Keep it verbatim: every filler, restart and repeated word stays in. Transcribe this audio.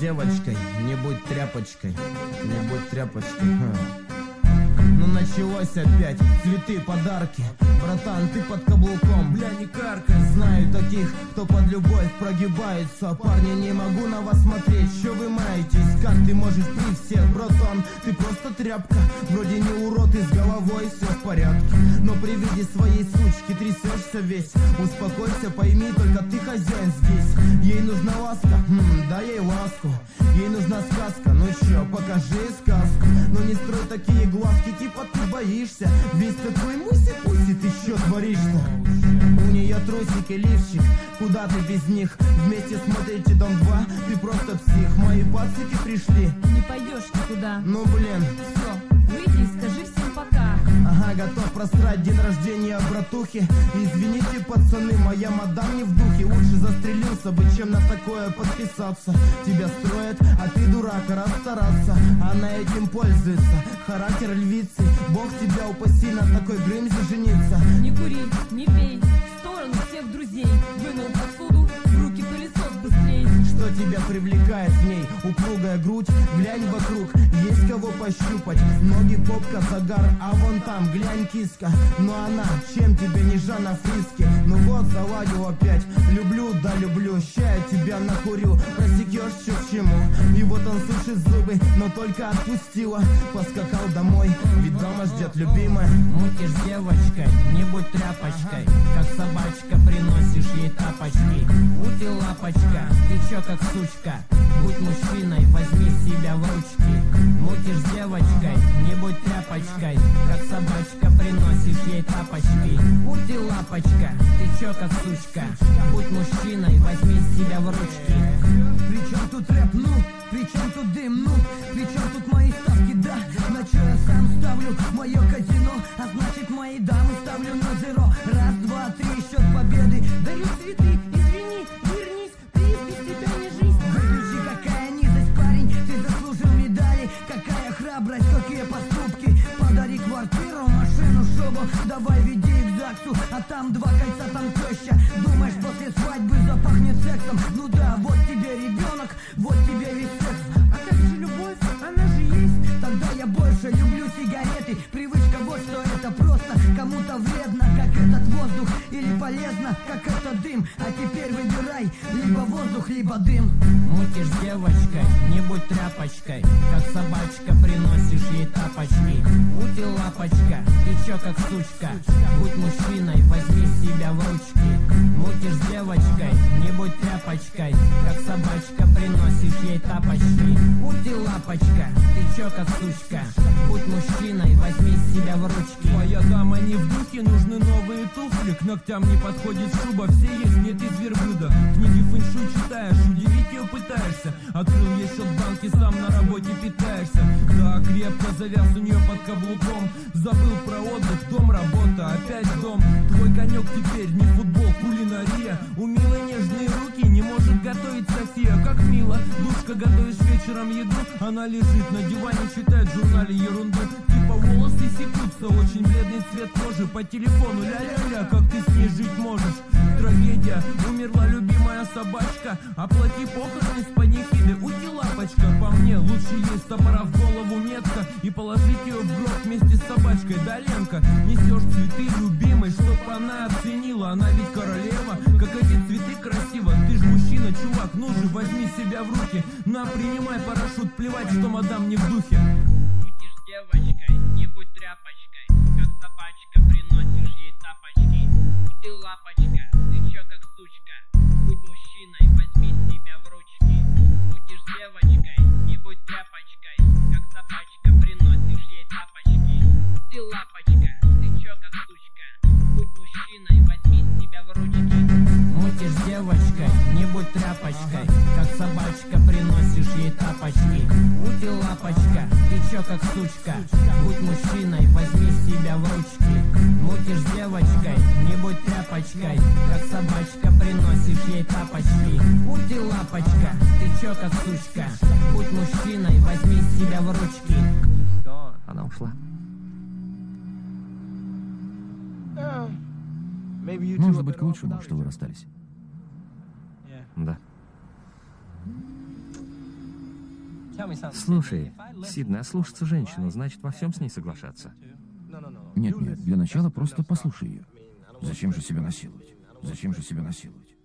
девочкой, не будь тряпочкой, не будь тряпочкой. Ну началось опять, цветы, подарки. Братан, ты под каблуком, бля, не каркай. Знаю таких, кто под любовь прогибается. Парни, не могу на вас смотреть, что вы маетесь. Как ты можешь при всех, братан? Ты просто тряпка, вроде не урод и с головой все в порядке. Но при виде своей сучки трясешься весь. Успокойся, пойми, только ты хозяин здесь. Ей нужна ласка, хм, дай ей ласку. Ей нужна сказка, ну чё, покажи сказку. Но не строй такие глазки, типа ты боишься. Весь такой муси-пуси, ты чё творишь-то? У нее трусики, лифчик, куда ты без них? Вместе смотрите Дом два, ты просто псих. Мои пацики пришли. Не пойдешь никуда. Ну блин. Все, выйди и скажи всем пока. Ага, готов просрать день рождения братухи. Извините, пацаны, моя мадам не в духе. Лучше застрелился бы, чем на такое подписаться. Тебя строят, а ты дурак, рад стараться. Она этим пользуется, характер львицы. Бог тебя упаси на такой грымзе жениться. Не кури, не пей, в сторону всех друзей. Вынул посуду, в руки пылесос быстрей. Что тебя привлекает в ней? Упругая грудь, глянь вокруг, есть кого пощупать. Ноги, попка, загар, а вон там, глянь, киска. Но она, чем тебе не Жанна Фриски? Ну вот, заладил опять, люблю, да люблю. Ща я тебя накурю, просекешь, что к чему. И вот он сушит зубы, но только отпустила. Поскакал домой, ведь дома ждет любимая. Мутишь с девочкой, не будь тряпочкой. Как собачка, приносишь ей тапочки. Ути лапочка, ты чё как сучка? Будь мужчиной, возьми себя в ручки. Мутишь с девочкой, не будь тряпочкой. Как собачка, приносишь ей тапочки. Ути лапочка, ты чё как сучка? Будь мужчиной, возьми себя в ручки. Причем тут рэп, ну? Причем тут дым, ну? Причем тут мои ставки, да? На чё я сам ставлю мое казино? А значит мои дамы ставлю на зеро. Раз, два, три, счет победы. Дарю цветы, извини, вернись, приз без тебя не жизнь. Выключи, какая низость, парень, ты заслужил медали. Какая храбрость, какие поступки. Подари квартиру, машину, шобу. Давай веди их к ЗАГСу, а там два кольца, там теща. Думаешь, после свадьбы запахнет сексом? Ну да, вот тебе ребенок, вот тебе весь секс. А как же любовь, она же есть. Тогда я больше люблю сигареты. Привычка вот что это просто кому-то вредно, как этот воздух, или полезно, как этот дым. А теперь выбирай, либо воздух, либо дым. Мутишь с девочкой, не будь тряпочкой. Как собачка, приносишь ей тапочки. Ути лапочка, ты чё как сучка? Будь мужчиной, возьми себя в ручки. Мутишь с девочкой, не будь тряпочкой. Как собачка, приносишь ей тапочки. Ути лапочка, ты чё как сучка? Будь мужчиной, возьми себя в ручки. Моя дама не в духе, нужны новые туфли. К ногтям не подходит шуба, все есть, нет из верблюда. Книги фэншуй читаешь, удивить ее пытаешься. Открыл ей счет в банке, сам на работе питаешься. Да, крепко завяз у нее под каблуком. Забыл про отдых, дом, работа, опять дом. Твой конек теперь не футбол, кулинария. У милой нежные руки, не может готовить София. Как мило, душка, готовишь вечером еду. Она лежит на диване, читает в журнале ерунду. Типа волосы секутся, очень бледный цвет кожи. По телефону ля-ля-ля, как ты с ней жить можешь? Трагедия, умерла любимая собачка. Оплати похороны с панихиды, ути лапочка. По мне лучше ей топора в голову метка и положить ее в гроб вместе с собачкой. Да, Ленка, несешь цветы любимой, чтоб она оценила. Она ведь королева, как эти цветы красиво. Ты ж мужчина, чувак, ну же возьми себя в руки. На, принимай парашют, плевать, что мадам не в духе. Мутишь с девочкой, не будь тряпочкой. Как собачка, приносишь ей тапочки. Ути лапочка, ты чё как сучка? Будь мужчиной, возьми себя в ручки. Мутишь с девочкой, не будь тряпочкой. Как собачка, приносишь ей тапочки. Ути лапочка, ты чё как сучка? Будь мужчиной, возьми себя в ручки. Мутишь с девочкой, не будь тряпочкой. Как собачка, приносишь ей тапочки. Ути лапочка, ты чё как сучка? Будь мужчиной, возьми себя в ручки. Мутишь с девочкой, не будь тряпочкой. Как собачка, приносишь ей тапочки. Ути лапочка, ты чё как сучка? Будь мужчиной, возьми себя в ручки. Она ушла. Может быть, к лучшему, что вы расстались. Да. Слушай, Сиднey, а слушаться женщину, значит во всем с ней соглашаться? Нет, нет, для начала просто послушай ее. Зачем же себя насиловать? Зачем же себя насиловать?